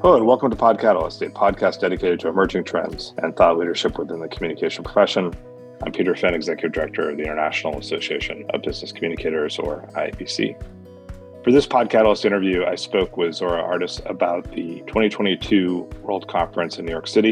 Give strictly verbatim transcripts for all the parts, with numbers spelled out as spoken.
Hello and welcome to Pod Catalyst, a podcast dedicated to emerging trends and thought leadership within the communication profession. I'm Peter Finn, Executive Director of the International Association of Business Communicators, or I A B C. For this Pod Catalyst interview, I spoke with Zora Artis about the twenty twenty-two World Conference in New York City.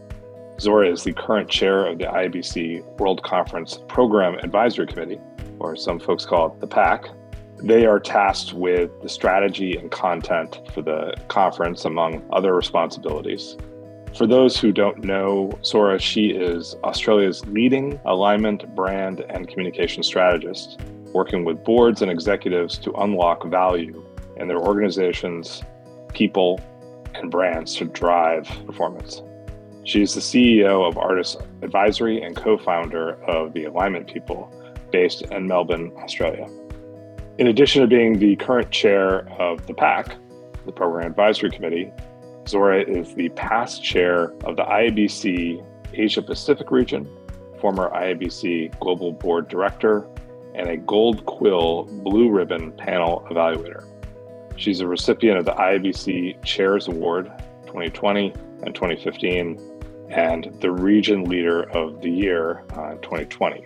Zora is the current chair of the I A B C World Conference Program Advisory Committee, or some folks call it the PAC. They are tasked with the strategy and content for the conference, among other responsibilities. For those who don't know Zora, she is Australia's leading alignment, brand, and communication strategist, working with boards and executives to unlock value in their organizations, people, and brands to drive performance. She is the C E O of Artis Advisory and co-founder of the Alignment People, based in Melbourne, Australia. In addition to being the current chair of the PAC, the Program Advisory Committee, Zora is the past chair of the I A B C Asia Pacific region, former I A B C Global Board Director, and a Gold Quill Blue Ribbon Panel Evaluator. She's a recipient of the I A B C Chairs Award twenty twenty and twenty fifteen, and the Region Leader of the Year uh, twenty twenty.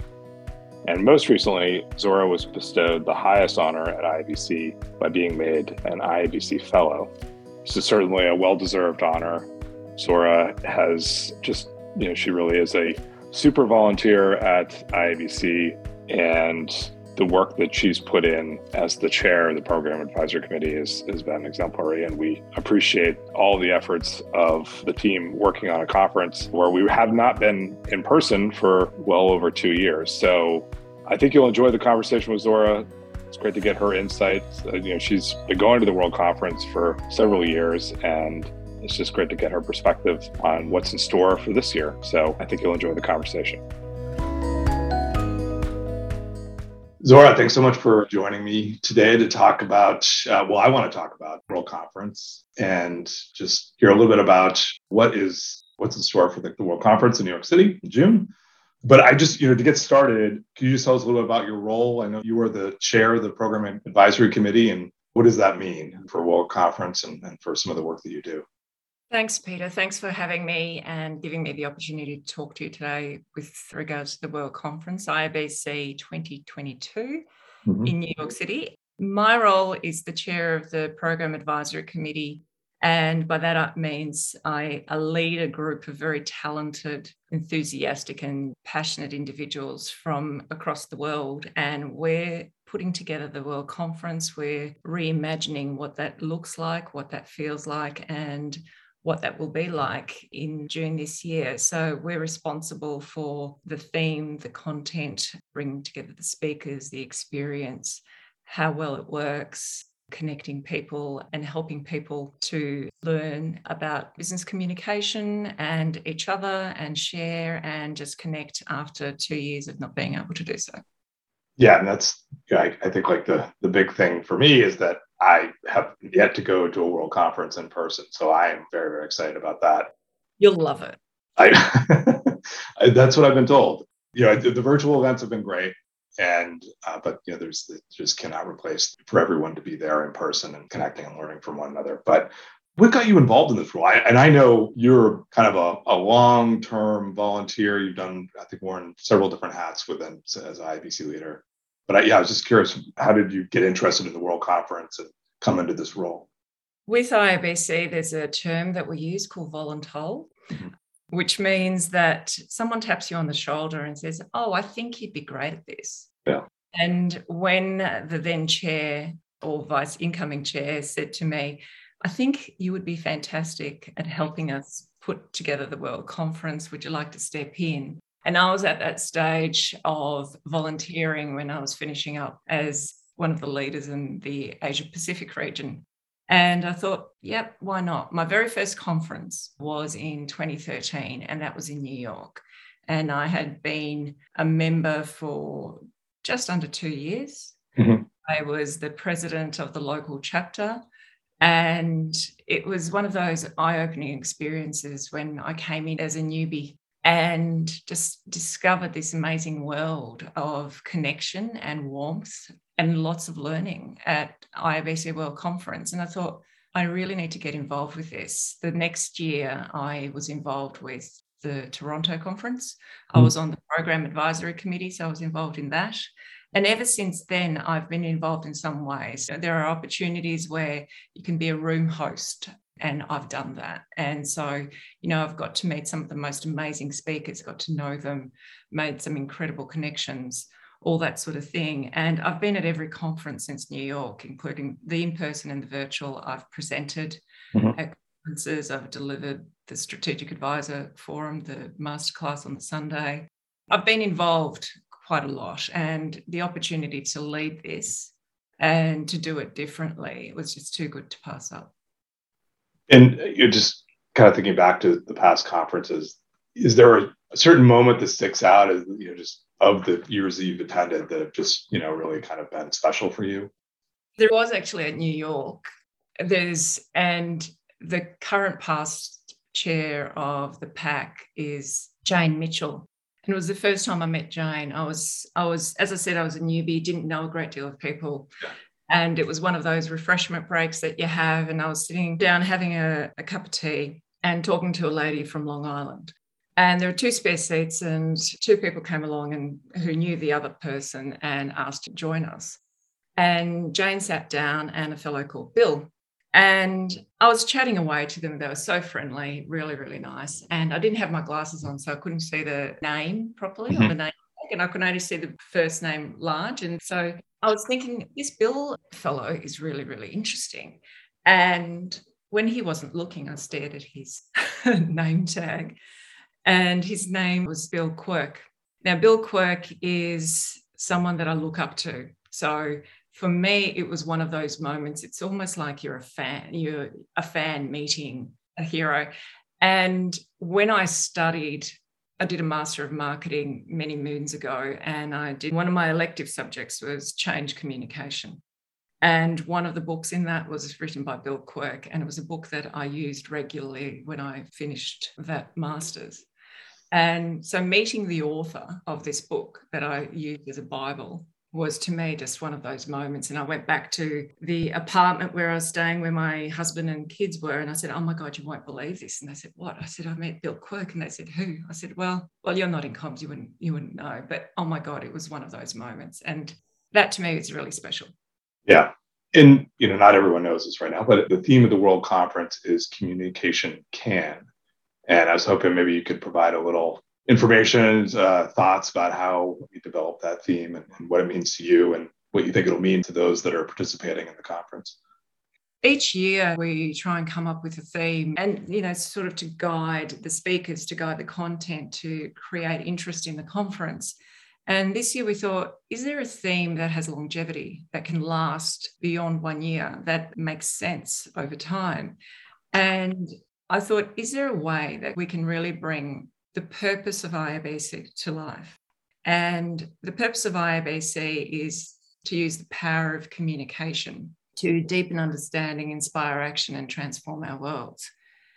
And most recently, Zora was bestowed the highest honor at I A B C by being made an I A B C Fellow. This is certainly a well-deserved honor. Zora has just, you know, she really is a super volunteer at I A B C, and the work that she's put in as the chair of the Program Advisory Committee is, has been exemplary, and we appreciate all the efforts of the team working on a conference where we have not been in person for well over two years. So I think you'll enjoy the conversation with Zora. It's great to get her insights. Uh, you know, she's been going to the World Conference for several years, and it's just great to get her perspective on what's in store for this year. So I think you'll enjoy the conversation. Zora, thanks so much for joining me today to talk about, uh, well, I want to talk about World Conference and just hear a little bit about what is, what's in store for the, the World Conference in New York City in June. But I just, you know, to get started, can you just tell us a little bit about your role? I know you are the chair of the Program Advisory Committee, and what does that mean for World Conference and, and for some of the work that you do? Thanks, Peter. Thanks for having me and giving me the opportunity to talk to you today with regards to the World Conference, I A B C twenty twenty-two mm-hmm. in New York City. My role is the chair of the Program Advisory Committee, and by that it means I lead a group of very talented, enthusiastic and passionate individuals from across the world, and we're putting together the World Conference. We're reimagining what that looks like, what that feels like, and what that will be like in June this year. So we're responsible for the theme, the content, bringing together the speakers, the experience, how well it works, connecting people and helping people to learn about business communication and each other and share and just connect after two years of not being able to do so. Yeah, and that's, yeah, I, I think like the, the big thing for me is that I have yet to go to a World Conference in person. So I am very, very excited about that. You'll love it. I, that's what I've been told. You know, the, the virtual events have been great. And, uh, but, you know, there's it just cannot replace for everyone to be there in person and connecting and learning from one another. But what got you involved in this role? I, and I know you're kind of a, a long-term volunteer. You've done, I think, worn several different hats within as an I A B C leader. But I, yeah, I was just curious, how did you get interested in the World Conference and come into this role? With I A B C, there's a term that we use called voluntole, mm-hmm. which means that someone taps you on the shoulder and says, oh, I think you'd be great at this. Yeah. And when the then chair or vice incoming chair said to me, I think you would be fantastic at helping us put together the World Conference. Would you like to step in? And I was at that stage of volunteering when I was finishing up as one of the leaders in the Asia Pacific region. And I thought, yep, why not? My very first conference was in twenty thirteen, and that was in New York. And I had been a member for just under two years. Mm-hmm. I was the president of the local chapter. And it was one of those eye-opening experiences when I came in as a newbie and just discovered this amazing world of connection and warmth and lots of learning at I A B C World Conference. And I thought, I really need to get involved with this. The next year, I was involved with the Toronto conference. I was on the program advisory committee, so I was involved in that. And ever since then, I've been involved in some ways. There are opportunities where you can be a room host, and I've done that. And so, you know, I've got to meet some of the most amazing speakers, got to know them, made some incredible connections, all that sort of thing. And I've been at every conference since New York, including the in-person and the virtual. I've presented mm-hmm. at conferences. I've delivered the Strategic Advisor Forum, the masterclass on the Sunday. I've been involved quite a lot, and the opportunity to lead this and to do it differently was just too good to pass up. And you're just kind of thinking back to the past conferences. Is there a, a certain moment that sticks out as, you know, just of the years that you've attended that have just, you know, really kind of been special for you? There was actually at New York. There's, and the current past chair of the PAC is Jane Mitchell. And it was the first time I met Jane. I was, I was, as I said, I was a newbie, didn't know a great deal of people. Yeah. And it was one of those refreshment breaks that you have. And I was sitting down having a, a cup of tea and talking to a lady from Long Island. And there were two spare seats, and two people came along and who knew the other person and asked to join us. And Jane sat down and a fellow called Bill. And I was chatting away to them. They were so friendly, really, really nice. And I didn't have my glasses on, so I couldn't see the name properly mm-hmm. or the name. And I could only see the first name large. And so I was thinking, this Bill fellow is really, really interesting. And when he wasn't looking, I stared at his name tag. And his name was Bill Quirk. Now, Bill Quirk is someone that I look up to. So for me, it was one of those moments. It's almost like you're a fan, you're a fan meeting a hero. And when I studied, I did a Master of Marketing many moons ago, and I did, one of my elective subjects was change communication. And one of the books in that was written by Bill Quirk, and it was a book that I used regularly when I finished that Master's. And so meeting the author of this book that I used as a Bible was to me just one of those moments. And I went back to the apartment where I was staying, where my husband and kids were. And I said, oh my God, you won't believe this. And they said, what? I said, I met Bill Quirk. And they said, who? I said, well, well, you're not in comms. You wouldn't, you wouldn't know. But oh my God, it was one of those moments. And that to me is really special. Yeah. And, you know, not everyone knows this right now, but the theme of the World Conference is Communication Can. And I was hoping maybe you could provide a little information, uh, thoughts about how you developed that theme and, and what it means to you and what you think it'll mean to those that are participating in the conference. Each year we try and come up with a theme and, you know, sort of to guide the speakers, to guide the content, to create interest in the conference. And this year we thought, is there a theme that has longevity, that can last beyond one year, that makes sense over time? And I thought, is there a way that we can really bring the purpose of I A B C to life? And the purpose of I A B C is to use the power of communication to deepen understanding, inspire action, and transform our worlds.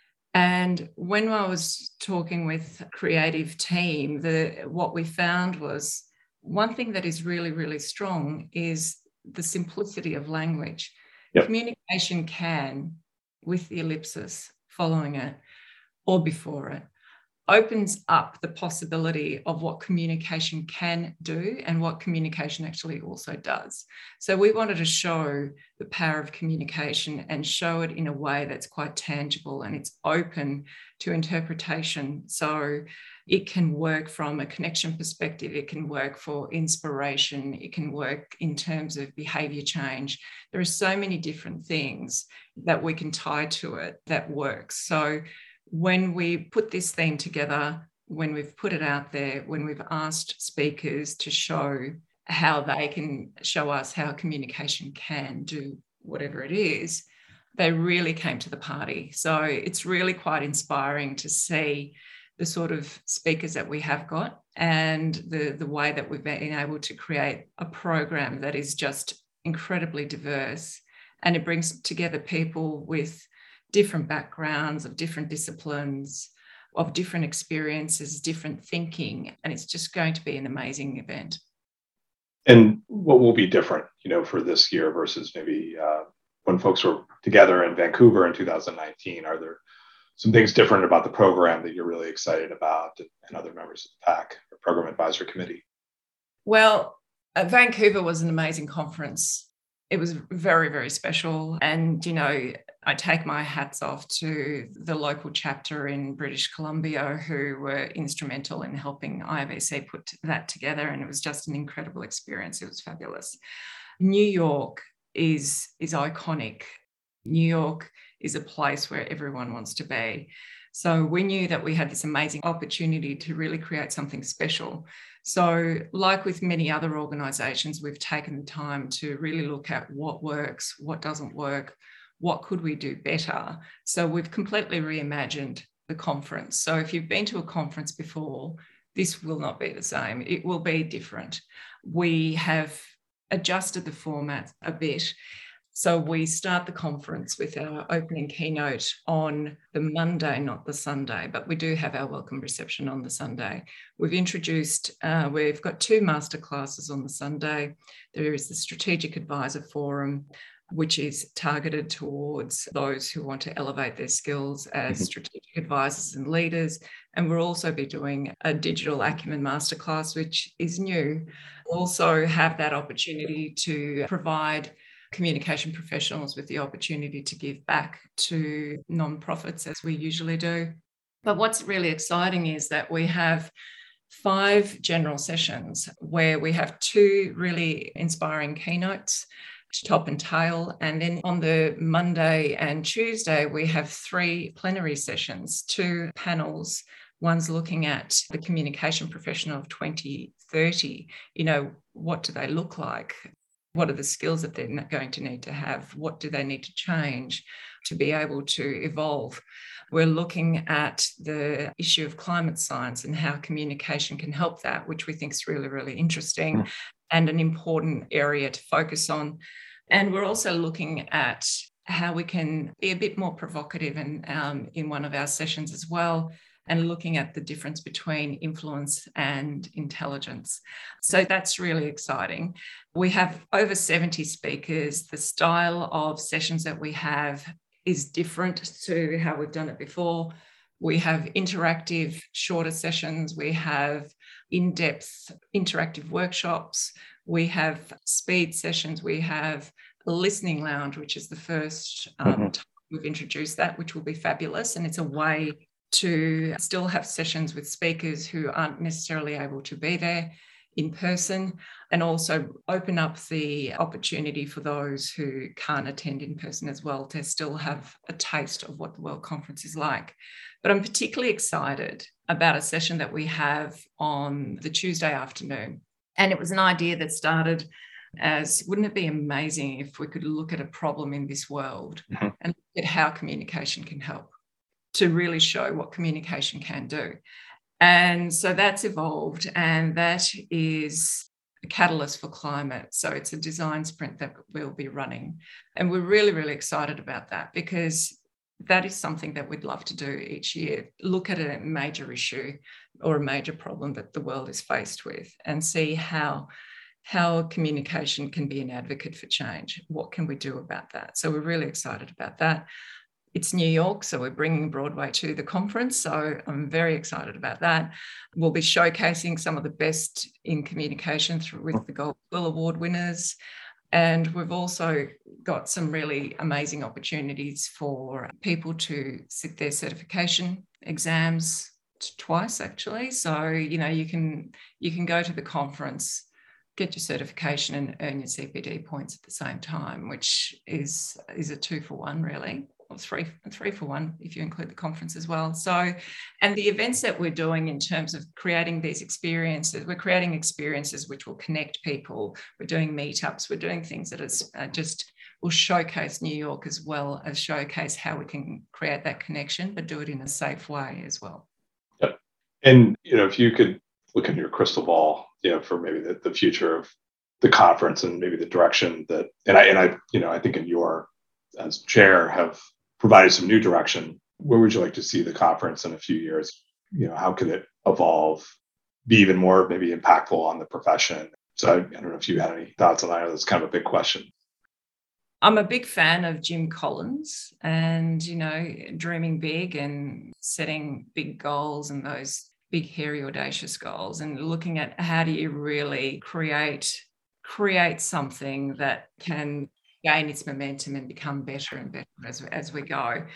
And when I was talking with a creative team, the, what we found was one thing that is really, really strong is the simplicity of language. Yep. Communication can, with the ellipsis following it or before it, opens up the possibility of what communication can do and what communication actually also does. So we wanted to show the power of communication and show it in a way that's quite tangible and it's open to interpretation. So it can work from a connection perspective, it can work for inspiration, it can work in terms of behavior change. There are so many different things that we can tie to it that works. So when we put this theme together, when we've put it out there, when we've asked speakers to show how they can show us how communication can do whatever it is, they really came to the party. So it's really quite inspiring to see the sort of speakers that we have got and the, the way that we've been able to create a program that is just incredibly diverse. And it brings together people with different backgrounds, of different disciplines, of different experiences, different thinking. And it's just going to be an amazing event. And what will be different, you know, for this year versus maybe uh, when folks were together in Vancouver in two thousand nineteen? Are there some things different about the program that you're really excited about, and other members of the P A C, or Program Advisory Committee? Well, uh, Vancouver was an amazing conference. It was very, very special. And, you know, I take my hats off to the local chapter in British Columbia who were instrumental in helping I A B C put that together. And it was just an incredible experience. It was fabulous. New York is, is iconic. New York is a place where everyone wants to be. So we knew that we had this amazing opportunity to really create something special. So like with many other organisations, we've taken the time to really look at what works, what doesn't work, what could we do better. So we've completely reimagined the conference. So if you've been to a conference before, this will not be the same. It will be different. We have adjusted the format a bit. So we start the conference with our opening keynote on the Monday, not the Sunday, but we do have our welcome reception on the Sunday. We've introduced, uh, we've got two masterclasses on the Sunday. There is the Strategic Advisor Forum, which is targeted towards those who want to elevate their skills as mm-hmm. strategic advisors and leaders. And we'll also be doing a digital acumen masterclass, which is new. We'll also have that opportunity to provide communication professionals with the opportunity to give back to nonprofits as we usually do. But what's really exciting is that we have five general sessions where we have two really inspiring keynotes, top and tail. And then on the Monday and Tuesday, we have three plenary sessions, two panels. One's looking at the communication professional of twenty thirty. You know, what do they look like? What are the skills that they're going to need to have? What do they need to change to be able to evolve? We're looking at the issue of climate science and how communication can help that, which we think is really, really interesting mm. and an important area to focus on. And we're also looking at how we can be a bit more provocative in, um, in one of our sessions as well, and looking at the difference between influence and intelligence. So that's really exciting. We have over seventy speakers. The style of sessions that we have is different to how we've done it before. We have interactive, shorter sessions. We have in-depth interactive workshops. We have speed sessions. We have a listening lounge, which is the first um, mm-hmm. time we've introduced that, which will be fabulous. And it's a way to still have sessions with speakers who aren't necessarily able to be there in person, and also open up the opportunity for those who can't attend in person as well to still have a taste of what the World Conference is like. But I'm particularly excited about a session that we have on the Tuesday afternoon. And it was an idea that started as, wouldn't it be amazing if we could look at a problem in this world mm-hmm. and look at how communication can help, to really show what communication can do. And so that's evolved, and that is a catalyst for climate. So it's a design sprint that we'll be running. And we're really, really excited about that, because that is something that we'd love to do each year. Look at a major issue or a major problem that the world is faced with and see how, how communication can be an advocate for change. What can we do about that? So we're really excited about that. It's New York, so we're bringing Broadway to the conference. So I'm very excited about that. We'll be showcasing some of the best in communication through, with the Gold Quill Award winners. And we've also got some really amazing opportunities for people to sit their certification exams twice, actually. So, you know, you can, you can go to the conference, get your certification and earn your C P D points at the same time, which is, is a two for one, really. Or three, three for one if you include the conference as well. So, and the events that we're doing in terms of creating these experiences, we're creating experiences which will connect people. We're doing meetups, we're doing things that is uh, just will showcase New York as well as showcase how we can create that connection, but do it in a safe way as well. Yep. And, you know, if you could look in your crystal ball, you know, for maybe the, the future of the conference and maybe the direction that, and I, and I, you know, I think in your, as chair, have provided some new direction. Where would you like to see the conference in a few years? You know, how could it evolve, be even more maybe impactful on the profession? So I, I don't know if you had any thoughts on that. That's kind of a big question. I'm a big fan of Jim Collins and, you know, dreaming big and setting big goals and those big, hairy, audacious goals, and looking at how do you really create, create something that can gain its momentum and become better and better as, as we go.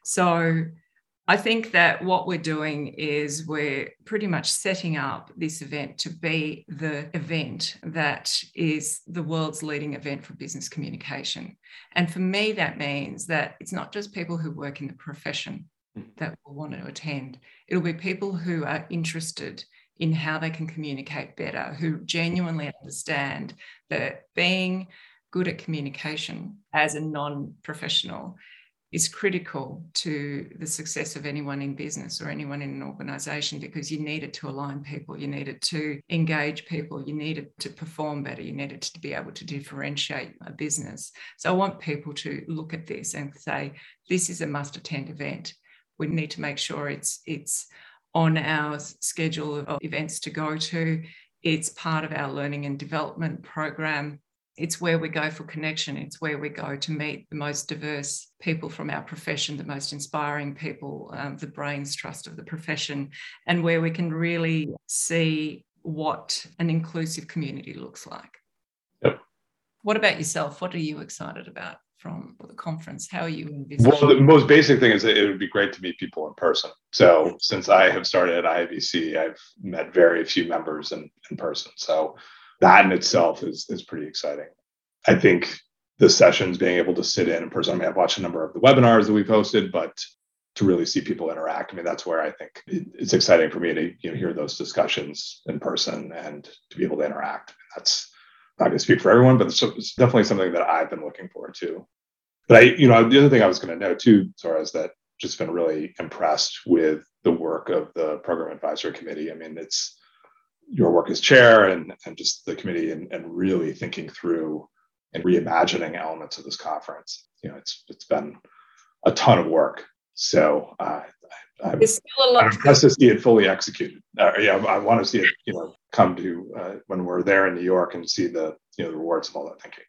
So I think that what we're doing is we're pretty much setting up this event to be the event that is the world's leading event for business communication. And for me, that means that it's not just people who work in the profession that will want to attend. It'll be people who are interested in how they can communicate better, who genuinely understand that being good at communication as a non-professional is critical to the success of anyone in business or anyone in an organisation, because you need it to align people, you need it to engage people, you need it to perform better, you need it to be able to differentiate a business. So I want people to look at this and say, this is a must-attend event. We need to make sure it's it's on our schedule of events to go to. It's part of our learning and development program. It's where we go for connection. It's where we go to meet the most diverse people from our profession, the most inspiring people, um, the brains trust of the profession, and where we can really see what an inclusive community looks like. Yep. What about yourself? What are you excited about from the conference? How are you envisioning? Well, the most basic thing is that it would be great to meet people in person. So since I have started at I A B C, I've met very few members in, in person. So that in itself is, is pretty exciting. I think the sessions, being able to sit in in person, I mean, I've watched a number of the webinars that we've hosted, but to really see people interact, I mean, that's where I think it, it's exciting for me to, you know, hear those discussions in person and to be able to interact. That's not going to speak for everyone, but it's, it's definitely something that I've been looking forward to. But I, you know, the other thing I was going to note too, Zora, is that just been really impressed with the work of the Program Advisory Committee. I mean, it's your work as chair and, and just the committee and, and really thinking through and reimagining elements of this conference. You know, it's it's been a ton of work. So uh, I, I'm, I'm impressed to see it fully executed. Uh, yeah, I want to see it, you know, come to uh, when we're there in New York and see the, you know, the rewards of all that thinking.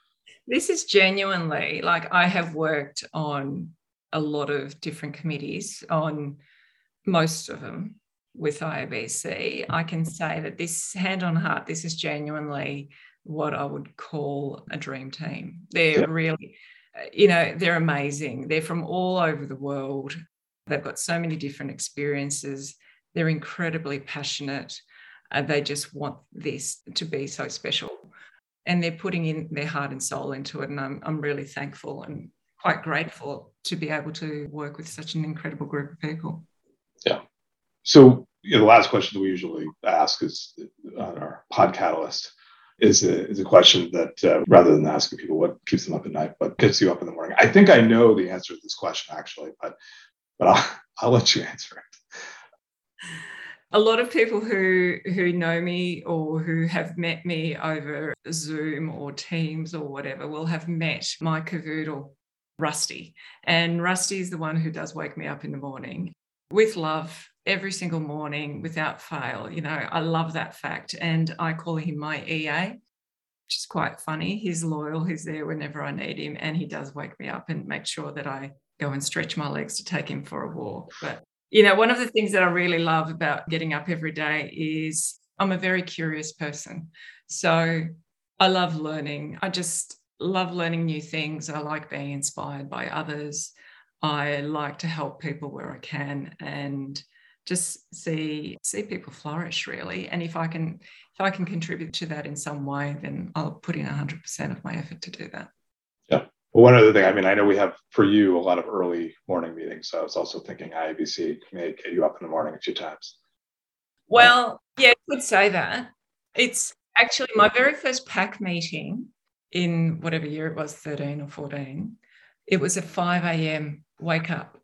This is genuinely, like, I have worked on a lot of different committees, on most of them with I A B C. I can say that this, hand on heart, this is genuinely what I would call a dream team. They're yeah. really, you know, they're amazing. They're from all over the world. They've got so many different experiences. They're incredibly passionate. Uh, they just want this to be so special. And they're putting in their heart and soul into it. And I'm, I'm really thankful and quite grateful to be able to work with such an incredible group of people. Yeah. So you know, the last question that we usually ask is on our Podcatalyst is a, is a question that uh, rather than asking people what keeps them up at night, what gets you up in the morning. I think I know the answer to this question actually, but but I'll, I'll let you answer it. A lot of people who who know me or who have met me over Zoom or Teams or whatever will have met my cavoodle, Rusty. And Rusty is the one who does wake me up in the morning with love every single morning without fail. You know, I love that fact. And I call him my E A, which is quite funny. He's loyal. He's there whenever I need him. And he does wake me up and make sure that I go and stretch my legs to take him for a walk. But you know, one of the things that I really love about getting up every day is I'm a very curious person. So I love learning. I just love learning new things. I like being inspired by others. I like to help people where I can and just see see people flourish, really. And if I can if I can contribute to that in some way, then I'll put in one hundred percent of my effort to do that. Yeah. Well, one other thing, I mean, I know we have, for you, a lot of early morning meetings. So I was also thinking I A B C may get you up in the morning a few times. Well, yeah, I could say that. It's actually my very first PAC meeting in whatever year it was, thirteen or fourteen. It was a five a.m. wake up.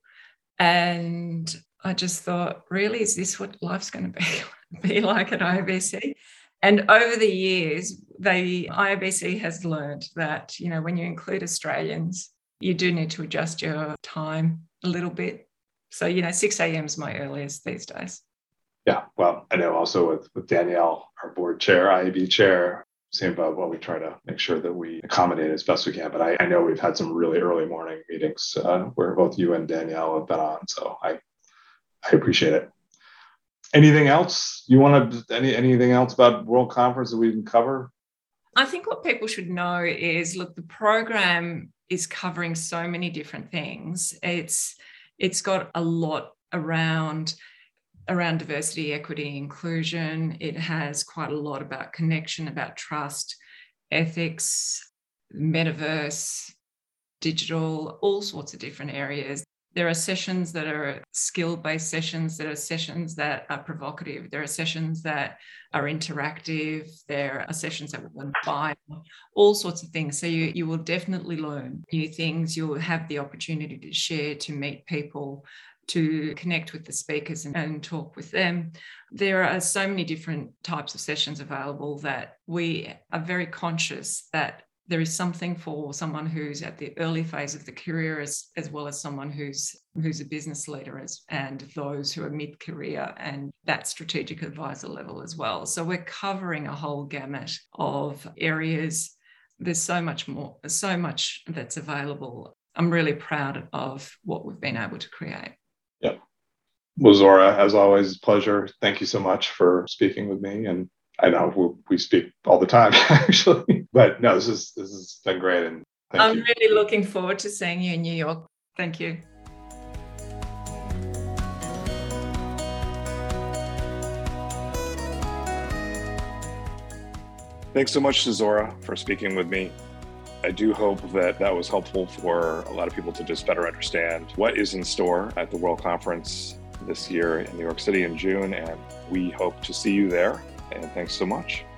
And I just thought, really, is this what life's going to be, be like at I A B C? And over the years, the I A B C has learned that, you know, when you include Australians, you do need to adjust your time a little bit. So, you know, six a.m. is my earliest these days. Yeah, well, I know also with, with Danielle, our board chair, I A B chair, same boat while we try to make sure that we accommodate as best we can. But I, I know we've had some really early morning meetings uh, where both you and Danielle have been on. So I, I appreciate it. Anything else you want to, any, anything else about World Conference that we can cover? I think what people should know is, look, the program is covering so many different things. It's, it's got a lot around around diversity, equity, inclusion. It has quite a lot about connection, about trust, ethics, metaverse, digital, all sorts of different areas. There are sessions that are skill-based sessions. There are sessions that are provocative. There are sessions that are interactive. There are sessions that will inspire, all sorts of things. So you, you will definitely learn new things. You'll have the opportunity to share, to meet people, to connect with the speakers and, and talk with them. There are so many different types of sessions available that we are very conscious that there is something for someone who's at the early phase of the career, as, as well as someone who's who's a business leader, as, and those who are mid-career and that strategic advisor level as well. So we're covering a whole gamut of areas. There's so much more, so much that's available. I'm really proud of what we've been able to create. Yep. Well, Zora, as always, pleasure. Thank you so much for speaking with me. And I know we, we speak all the time, actually, but no, this is this has been great. And thank I'm you. really looking forward to seeing you in New York. Thank you. Thanks so much to Zora for speaking with me. I do hope that that was helpful for a lot of people to just better understand what is in store at the World Conference this year in New York City in June, and we hope to see you there. And thanks so much.